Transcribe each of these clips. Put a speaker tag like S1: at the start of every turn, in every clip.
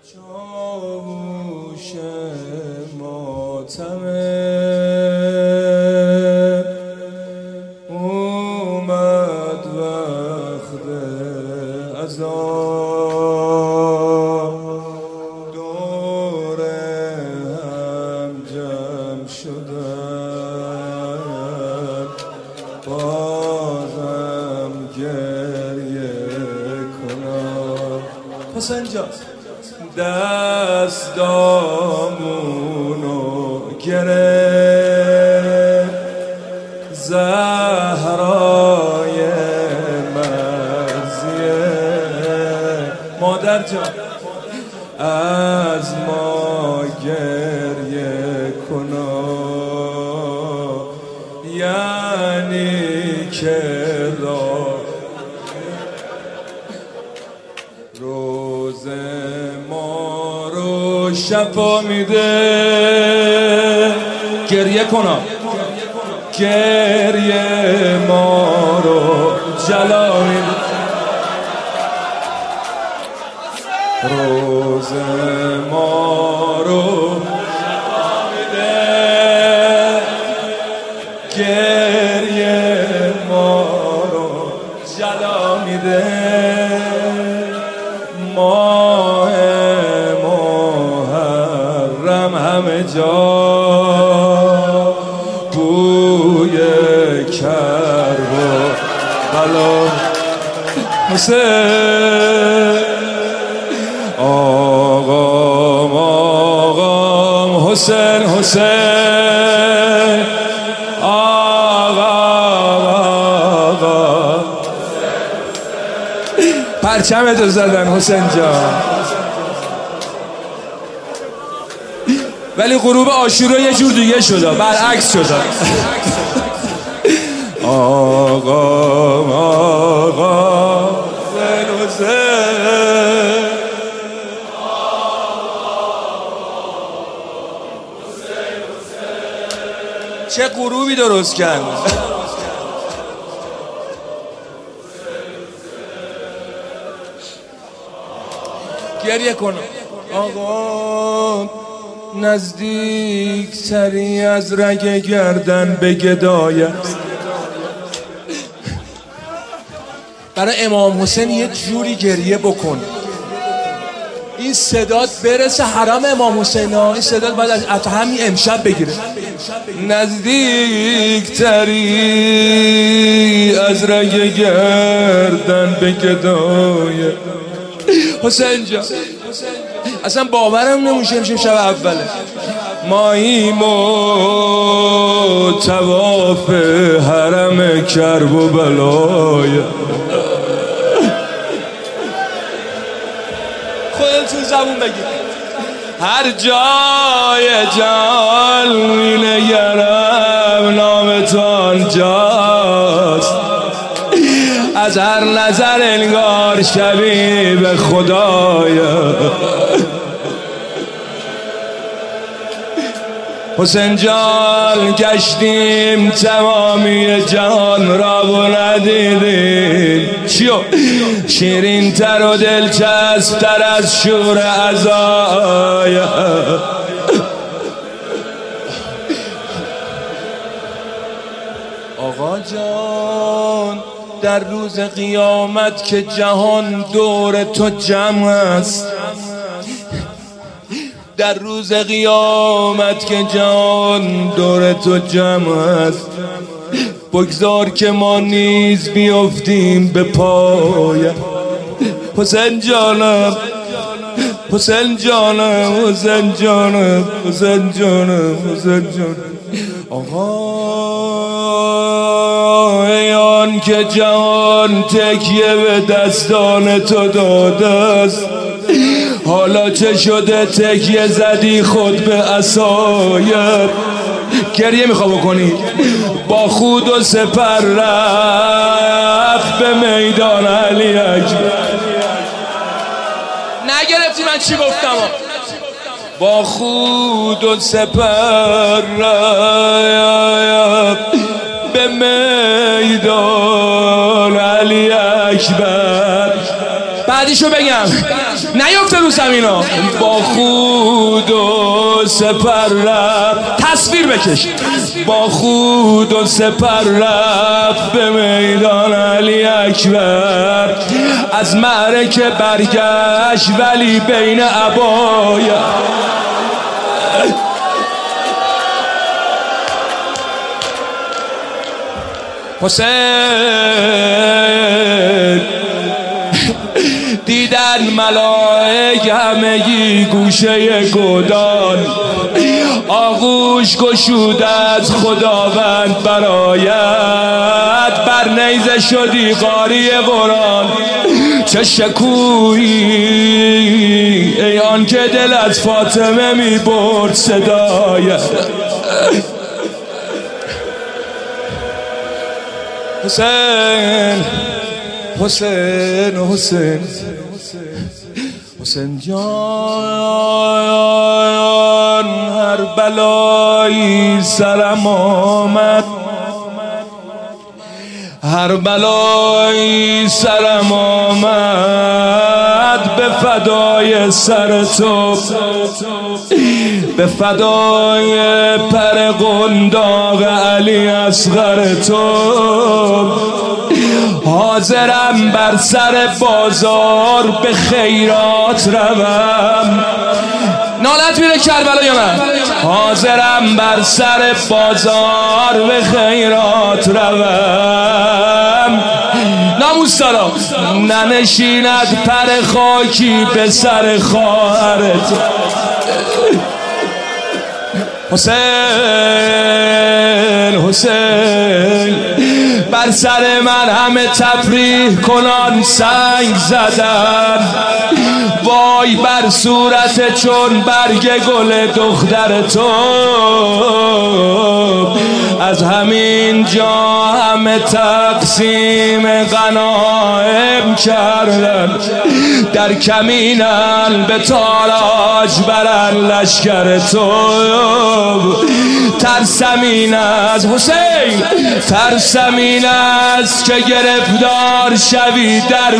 S1: چاووش ماتم اومد وقت عزا، دور هم جمع شدن، بازم گریه کنم. حسین جان دستامونو گرفت زهرای مرزیه، مادر جان از ما گریه کنا، یعنی که روز ما رو شفا میده. گریه کنا، گریه ما رو جلا میده. روز ما رو شفا میده، گریه ما رو جلا میده. ماه محرم همه جا بوی کرب و بلا. حسین آقام حسین، حسین آقا پرچمتو زدن حسین جان. ولی غروب عاشورا یه جور دیگه شده، برعکس شده. آقا حسین، حسین چه غروبی درست کرد. گریه کنم آقا، نزدیک تری از رگ گردن به گدایت. برای امام حسین یه جوری گریه بکن این صدات برسه حرم امام حسین. این صدات باید از همین امشب بگیره. نزدیک تری از رگ گردن به گدایت. حسین جان اصلا باورم نمیشه امشب شب اوله. ماییم و طواف حرم کرب و بلای. خودتون زبون بگید. هر جای جان می‌نگرم نام تو آنجاست، از هر نظر انگار شبیه به خدایا. حسین جان گشتیم تمامی جهان را و ندیدیم چیو شیرین تر و دلچسب تر از شور عزایا. آقا جان در روز قیامت که جهان دور تو جمع است، در روز قیامت که جهان دور تو جمع است، بگذار که ما نیز بیفتیم به پایت. حسین جانم، حسین جانم، حسین جانم، حسین جانم، حسین جانم. آقا ایان که جهان تکیه به دستان تو داده است، حالا چه شده تکیه زدی خود به عصایت. گریه میخوا بکنی. با خود و سپر رفت به میدان علی اکبر. نگرفتی من چی گفتم؟ با خود و سپر رفت به میدان علی اکبر. بعدیشو بگم. نیفته رو زمینا. با خود و سپر رفت، تصویر بکش، با خود و سپر رفت به میدان علی اکبر. از معرکه برگشت ولی بین عبایا. حسین دیدن ملائک همگی گوشه گودان، آغوش گشود از خداوند برایت. بر نیزه شدی قاری قرآن، چه شکویی ای آن که دل از فاطمه می برد صدایت. حسین حسین حسین حسین جان، هر بلایی سرم آمد، هر بلایی سرم آمد، به فدای سر تو، به فدای پر قنداق علی اصغر تو. حاضرم بر سر بازار به خیرات روم. نالت میره کربلا یا نه؟ حاضرم بر سر بازار به خیرات روم. ناموس دارم ننشیند پر خاکی به سر خواهرت. حسین حسین بر سر من همه تفریح کنان سنگ زدن، وای بر صورت چون برگ گل دختر تو. از همین جا همه تقسیم غنایم کردن، در کمینن به تاراج برن لشکر تو. ترسمین از حسین، ترسمین از که گرفتار شوی در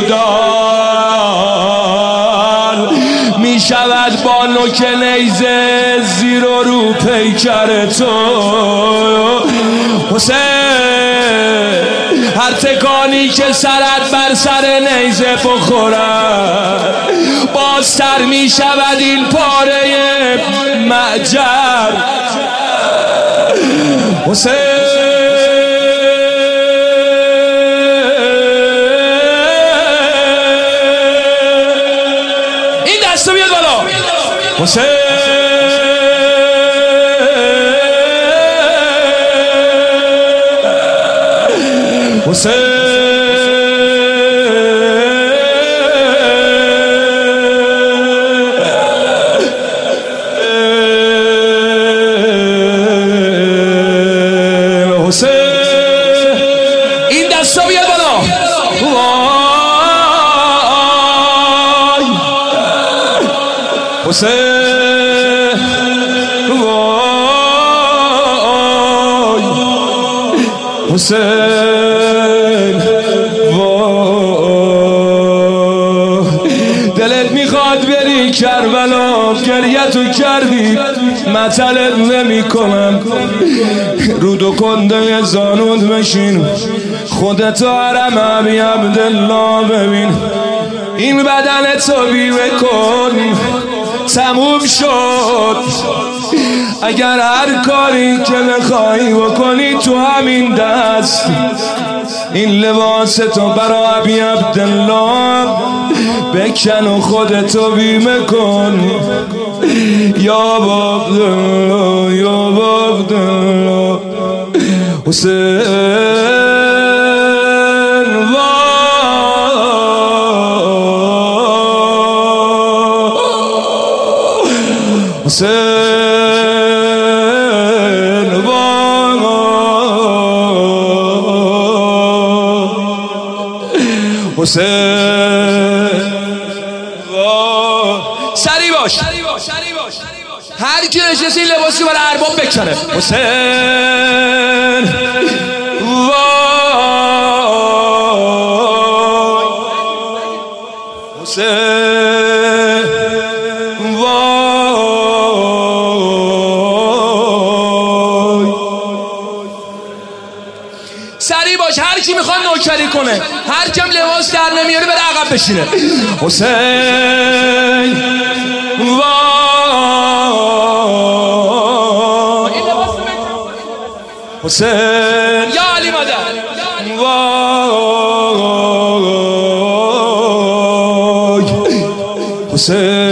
S1: گودال، می شود با نوک نیزه زیر و رو پیکر تو. حسین هر تکانی که سرت بر سر نیزه بخورد، بازتر می شود این پاره معجر. حسین این دستو بیاد بالا. حسین حسین این دستا بیاد بالا. حسین وای حسین وای، دلت میخواد بری کربلا، گریتو کردی مطلت نمی کنم. رودو کنده زانود بشین، خودتو حرم ابی عبدالله ببین. این بدن تو بیوه کن، تموم شد. اگر هر کاری که بخوای بکنی تو همین دست، این لباس تو برا ابی عبدالله بکن و خودتو بیمه کن. یا عبدالله یا عبدالله. حسین حسین حسین سری باش، هر کی نشسته این لباسی برای ارباب بکنه. حسین وای حسین سریع باش، هر کی میخواد نوکری کنه، هر کم لباس در نمیاره بره عقب بشینه. حسین حسین یا علی مادر وای حسین